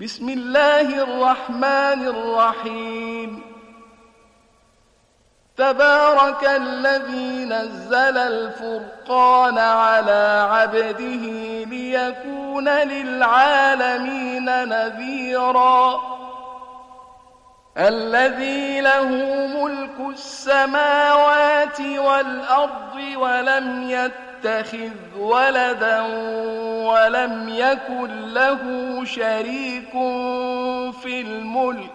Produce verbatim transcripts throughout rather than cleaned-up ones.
بسم الله الرحمن الرحيم تبارك الذي نزل الفرقان على عبده ليكون للعالمين نذيرا الذي له ملك السماوات والأرض ولم يتخذ ولدا ولم يكن له شريك في الملك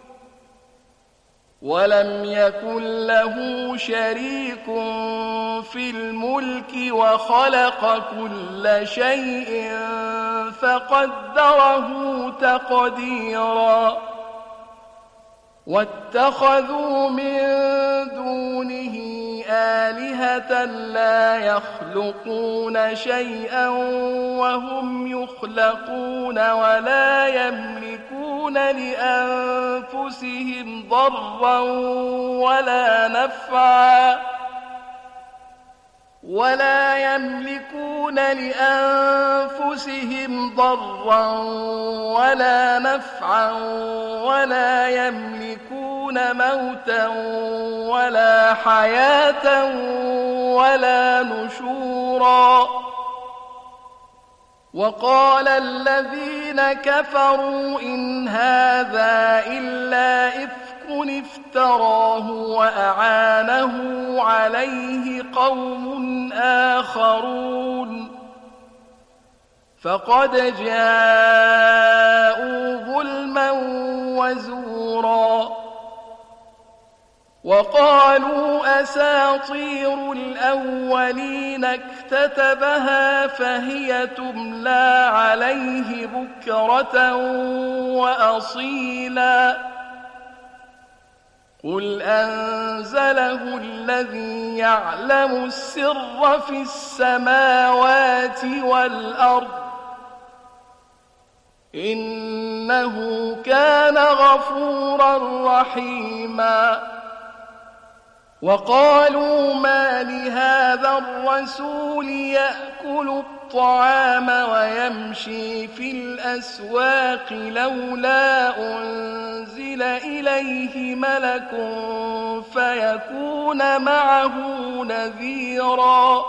ولم يكن له شريك في الملك وخلق كل شيء فقدره تقديرا واتخذوا من دونه آلهة لا يخلقون شيئا وهم يخلقون ولا يملكون لأنفسهم ضرا ولا نفعا ولا يملكون لأنفسهم ضرا ولا نفعا ولا يملكون موتا ولا حياة ولا نشورا وقال الذين كفروا إن هذا إلا إفك افتراه وأعانه عليه قوم آخرون فقد جاءوا ظلما وزورا وقالوا أساطير الأولين اكتتبها فهي تملى عليه بكرة وأصيلا قل أنزله الذي يعلم السر في السماوات والأرض إنه كان غفورا رحيما وقالوا ما لهذا الرسول يأكل الطعام ويمشي في الأسواق لولا أنزل إليه ملك فيكون معه نذيرا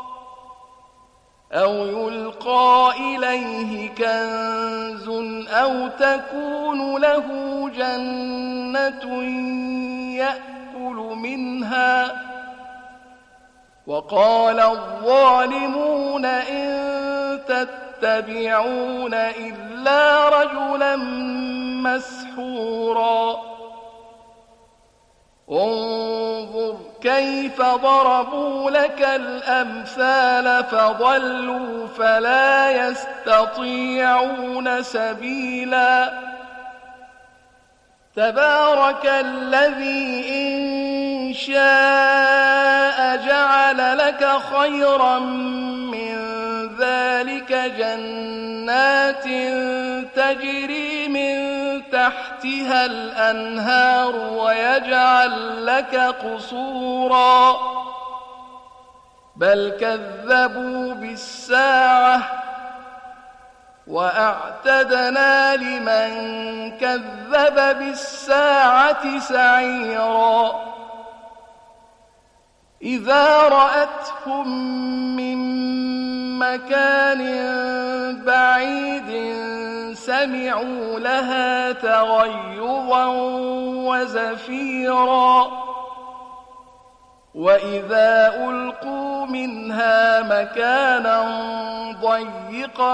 أو يلقى إليه كنز أو تكون له جنة يأكل منها وقال الظالمون إن تتبعون إلا رجلا مسحورا انظر كيف ضربوا لك الأمثال فضلوا فلا يستطيعون سبيلا تبارك الذي إن شاء جعل لك خيرا من ذلك جنات تجري من تحتها الأنهار ويجعل لك قصورا بل كذبوا بالساعة وأعتدنا لمن كذب بالساعة سعيرا إذا رأتهم من مكان بعيد سمعوا لها تغيظا وزفيرا وإذا ألقوا منها مكانا ضيقا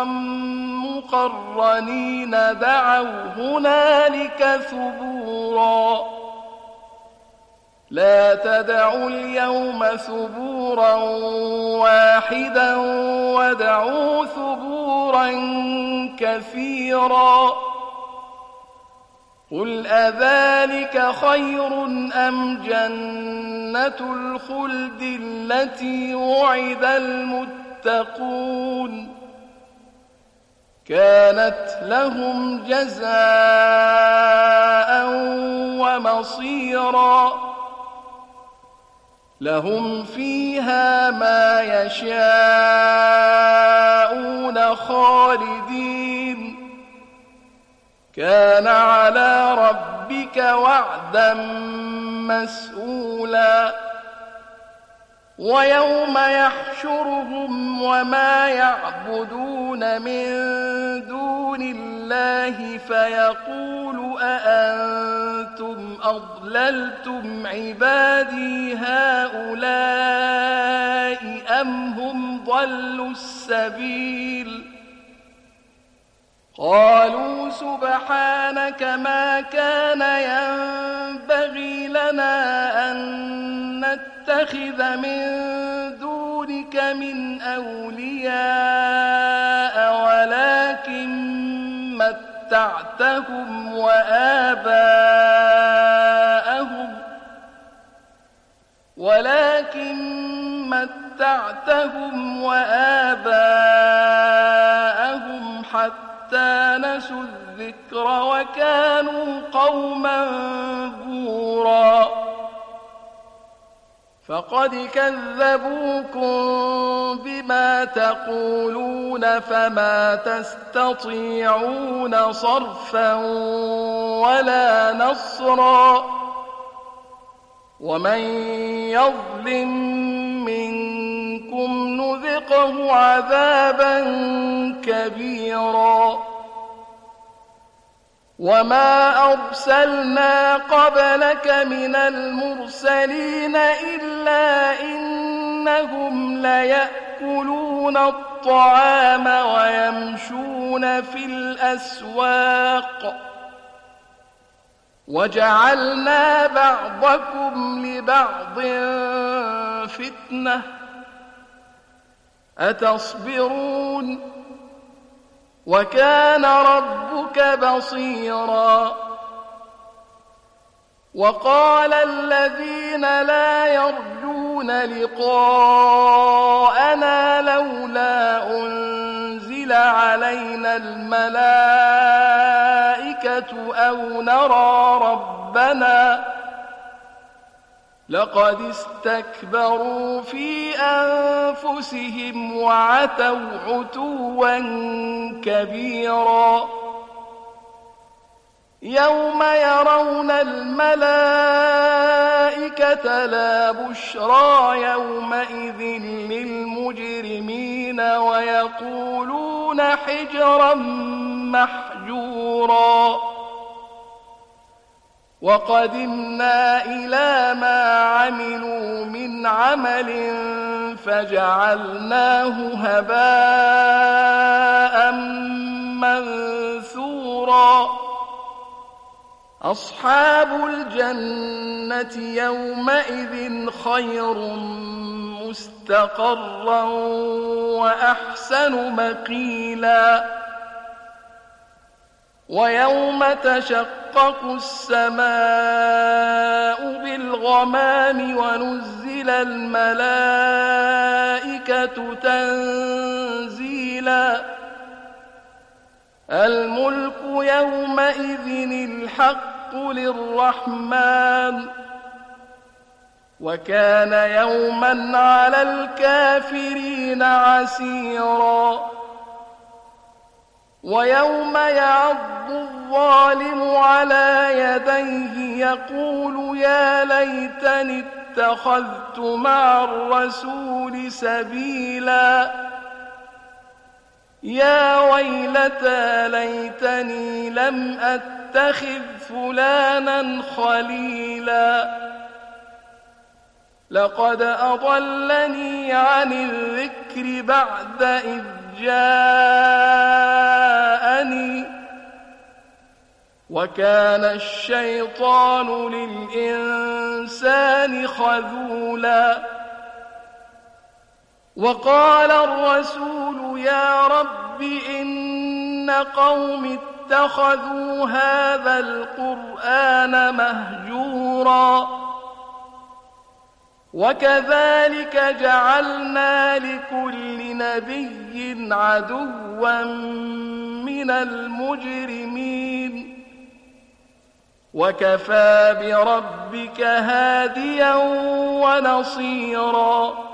مقرنين دعوا هنالك ثبورا لا تدعوا اليوم ثبورا واحدا ودعوا ثبورا كثيرا قل أذلك خير أم جنة الخلد التي وعد المتقون كانت لهم جزاء ومصيرا لهم فيها ما يشاءون خالدين كان على ربك وعدا مسئولا ويوم يحشرهم وما يعبدون من دون الله فيقول أأنتم أضللتم عبادي هؤلاء أم هم ضلوا السبيل قالوا سبحانك ما كان ينبغي لنا أن نتخذ من دونك من أولياء ولكن متعتهم وآباءهم ولكن متعتهم وآباءهم حتى حتى نسوا الذكر وكانوا قوما بورا فقد كذبوكم بما تقولون فما تستطيعون صرفا ولا نصرا ومن يظلم منكم نذقه عذابا كبيرا وما أرسلنا قبلك من المرسلين إلا إنهم ليأكلون الطعام ويمشون في الأسواق وجعلنا بعضكم لبعض فتنة أتصبرون وكان ربك بصيرا وقال الذين لا يرجون لقاءنا لولا أنزل علينا الملائكة أو نرى ربنا لقد استكبروا في أنفسهم وعتوا عتوا كبيرا يوم يرون الملائكة لا بشرى يومئذ للمجرمين ويقولون حجرا محجورا وقدمنا إلى ما عملوا من عمل فجعلناه هباء منثورا أصحاب الجنة يومئذ خير مستقرا وأحسن مقيلا ويوم تشقق السماء بالغمام ونزل الملائكة تنزيلا الملك يومئذ الحق للرحمن وكان يوما على الكافرين عسيرا ويوم يعض الظالم على يديه يقول يا ليتني اتخذت مع الرسول سبيلا يا ويلتى ليتني لم أتخذ فلانا خليلا لقد أضلني عن الذكر بعد إذ جاءني وكان الشيطان للإنسان خذولا وقال الرسول يا رب إن قوم اتخذوا هذا القرآن مهجورا وكذلك جعلنا لكل نبي عدوا من المجرمين وكفى بربك هاديا ونصيرا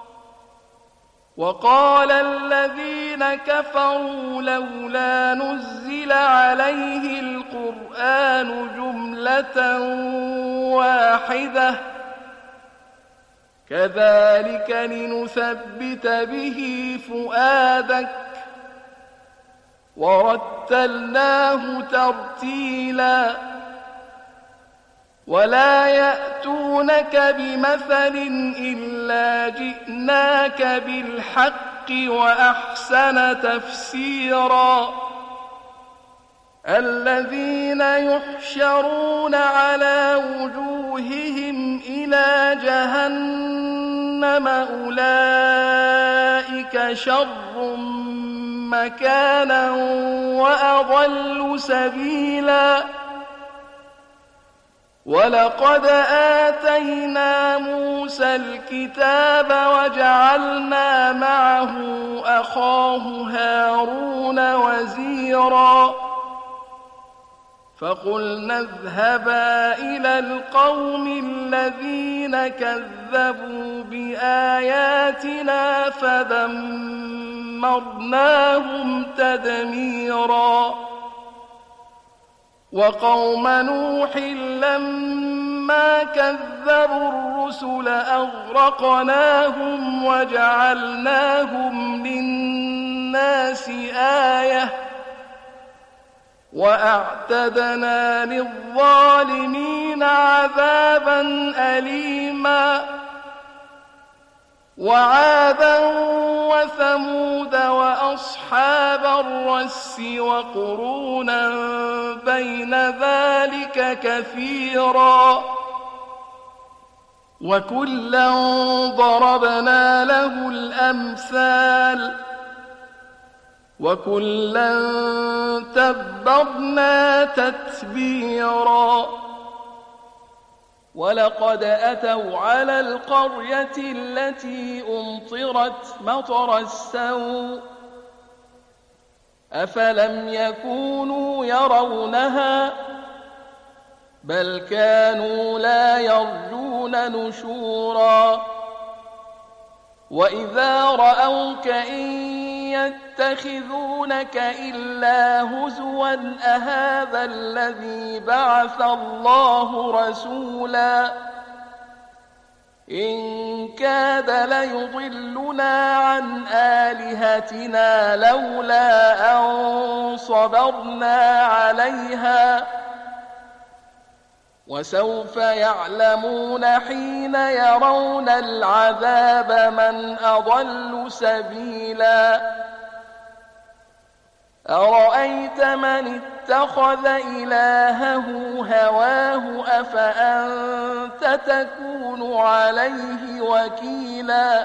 وقال الذين كفروا لولا نزل عليه القرآن جملة واحدة كذلك لنثبت به فؤادك ورتلناه ترتيلا ولا يأتونك بمثل إلا جئناك بالحق وأحسن تفسيرا الذين يحشرون على وجوههم إلى جهنم أولئك شر مكانا وأضل سبيلا ولقد آتينا موسى الكتاب وجعلنا معه أخاه هارون وزيرا فقلنا اذهبا إلى القوم الذين كذبوا بآياتنا فدمرناهم تدميرا وقوم نوح لما كذبوا الرسل أغرقناهم وجعلناهم للناس آية وأعتدنا للظالمين عذابا أليما وعادا وثمود وأصحاب الرس وقرونا بين ذلك كثيرا وكلا ضربنا له الأمثال وكلا تبرنا تتبيرا ولقد أتوا على القرية التي أمطرت مطر السوء أفلم يكونوا يرونها بل كانوا لا يرجون نشورا وإذا رأوك إن يتخذونك إلا هزوا أهذا الذي بعث الله رسولا إن كاد ليضلنا عن آلهتنا لولا أن صبرنا عليها وسوف يعلمون حين يرون العذاب من أضل سبيلا أرأيت من اتخذ إلهه هواه أفأنت تكون عليه وكيلا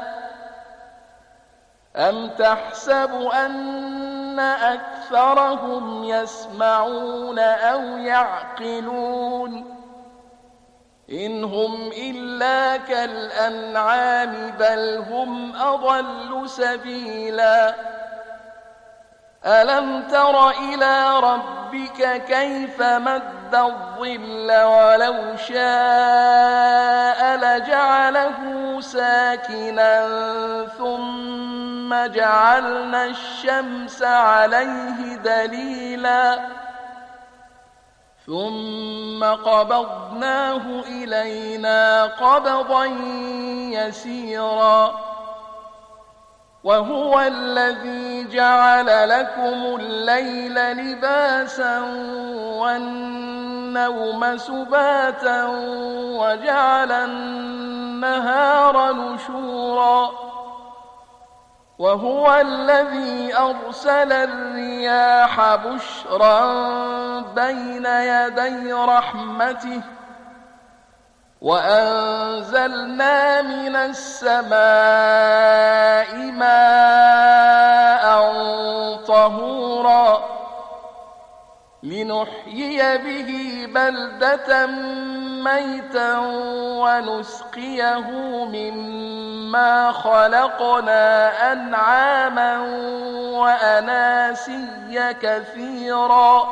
أم تحسب أن أكثرهم يسمعون أو يعقلون إن هم إلا كالأنعام بل هم أضل سبيلا ألم تر إلى ربك كيف مد الظل ولو شاء لجعله ساكنا ثم جعلنا الشمس عليه دليلا ثم قبضناه إلينا قبضا يسيرا وهو الذي جعل لكم الليل لباسا والنوم سباتا وجعل النهار نشورا وهو الذي أرسل الرياح بشرا بين يدي رحمته وأنزلنا من السماء ماء طهورا لنحيي به بلدة ميتا ونسقيه مما خلقنا أنعاما وأناسيا كثيرا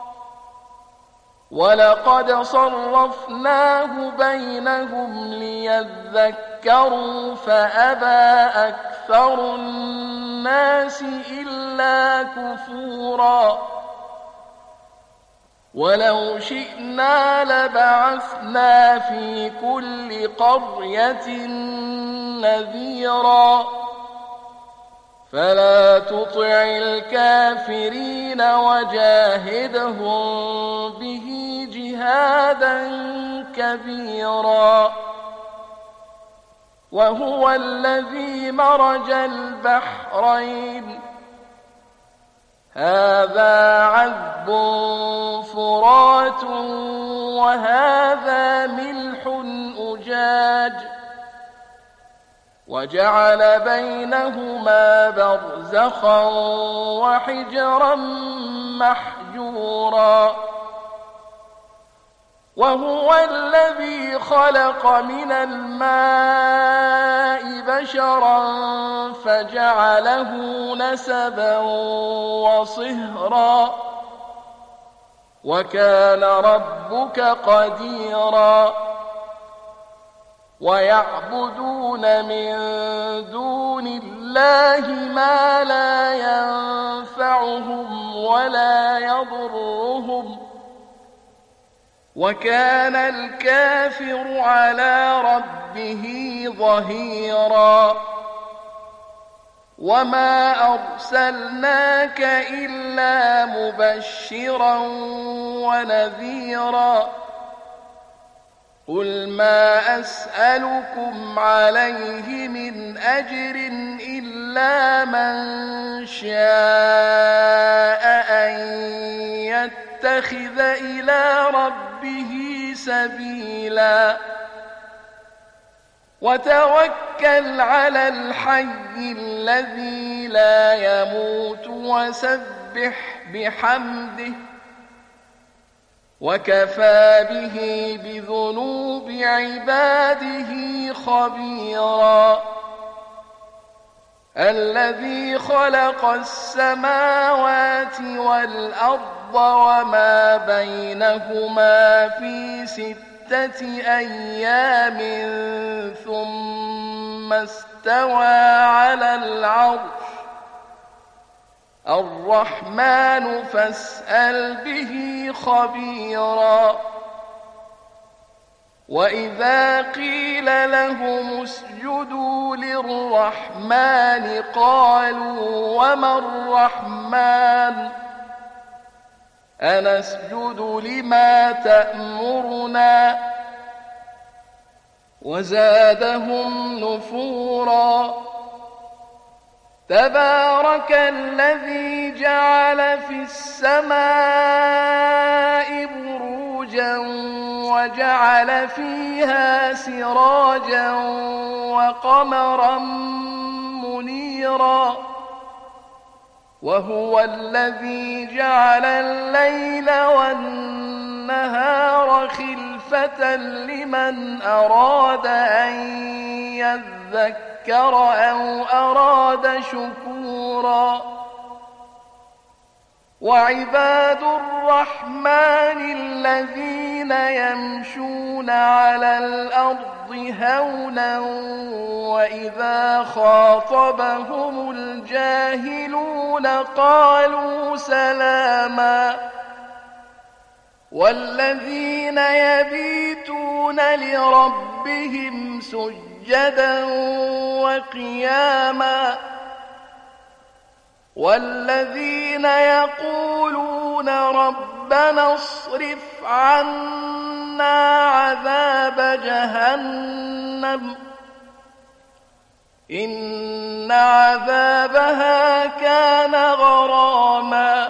ولقد صرفناه بينهم ليذكروا فأبى أكثر الناس إلا كفورا ولو شئنا لبعثنا في كل قرية نذيرا فلا تطع الكافرين وجاهدهم به جهادا كبيرا وهو الذي مرج البحرين هذا عذب فرات وهذا ملح أجاج وجعل بينهما برزخا وحجرا محجورا وهو الذي خلق من الماء بشرا فجعله نسبا وصهرا وكان ربك قديرا ويعبدون من دون الله ما لا ينفعهم ولا يضرهم وكان الكافر على ربه ظهيرا وما أرسلناك إلا مبشرا ونذيرا قل ما أسألكم عليه من أجر إلا من شاء أن يتخذ إلى ربه سبيلا وتوكل على الحي الذي لا يموت وسبح بحمده وكفى به بذنوب عباده خبيرا الذي خلق السماوات والأرض وما بينهما في ستة أيام ثم استوى على العرش الرحمن فاسأل به خبيرا وإذا قيل لهم اسجدوا للرحمن قالوا وما الرحمن أنسجد لما تأمرنا وزادهم نفورا تبارك الذي جعل في السماء بروجا وجعل فيها سراجا وقمرا منيرا وهو الذي جعل الليل والنهار خلفة لمن أراد أن يذكر أو أراد شكورا وعباد الرحمن الذين يمشون على الأرض هونا وإذا خاطبهم الجاهلون قالوا سلاما والذين يبيتون لربهم سجدا وقياما والذين يقولون ربنا اصرف عنا عذاب جهنم إن عذابها كان غراما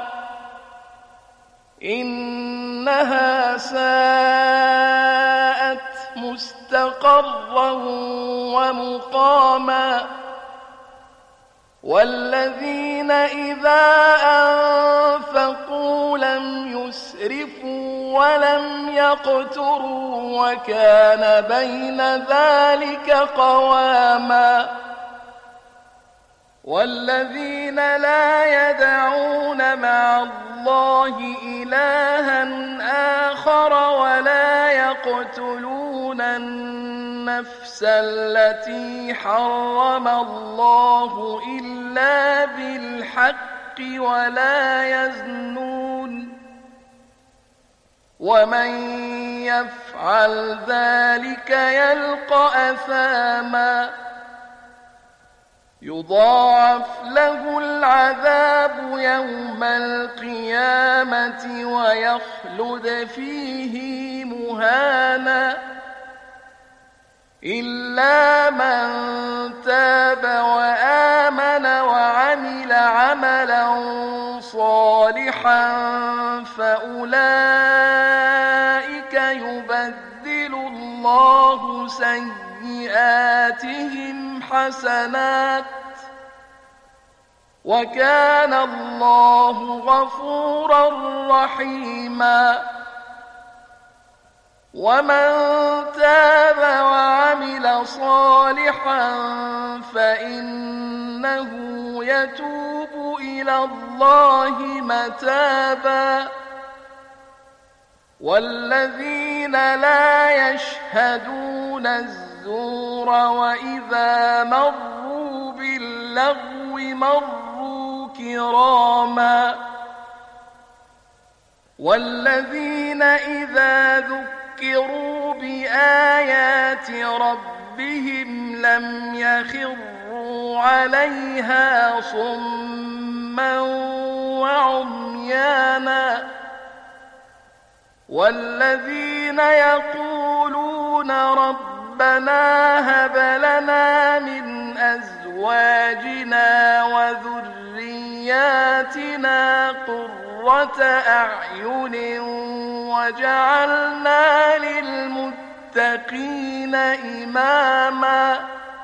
إنها ساءت مستقرا ومقاما والذين إذا أنفقوا لم يسرفوا ولم يقتروا وكان بين ذلك قواما والذين لا يدعون مع الله إلها آخر ولا يقتلون النفس التي حرم الله إلا بالحق ولا يزنون ومن يفعل ذلك يلقى أثاما يضاعف له العذاب يوم القيامة ويخلد فيه مهانا إلا من تاب وآمن وعمل عملا صالحا فأولئك يبدل الله سيئاتهم حسنات وكان الله غفورا رحيما ومن تاب وعمل صالحا فإنه يتوب إلى الله متابا والذين لا يشهدون الزور وإذا مروا باللغو مروا كراما والذين إذا ذكروا بآيات ربهم لم يخروا عليها صما وعميانا والذين يقولون ربنا هب لنا من أزواجنا وذرياتنا قرة أعين وجعلنا للمتقين إماما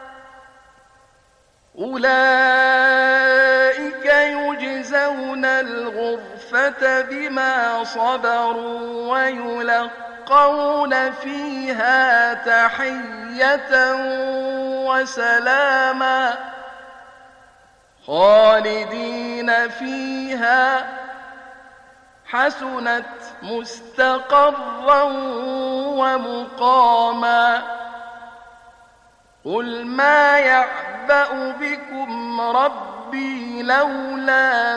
أولئك يجزون الغرفة بما صبروا ويلقون فيها تحية وسلاما خالدين فيها حسنت مستقرا ومقاما قل ما يعبأ بكم ربي لولا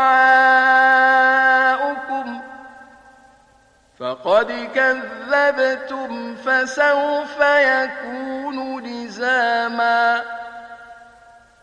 دعاؤكم فقد كذبتم فسوف يكون لزاما